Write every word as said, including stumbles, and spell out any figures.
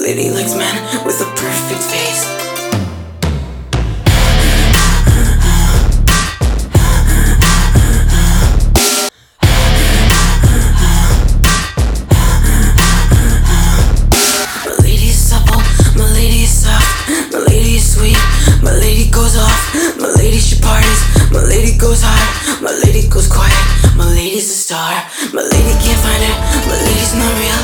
lady likes men with a perfect face. My lady is supple, my lady is soft, my lady is sweet, my lady goes off, my lady she parties, my lady goes hard, my lady goes quiet, my lady's a star, my lady can't find her, my lady's not real.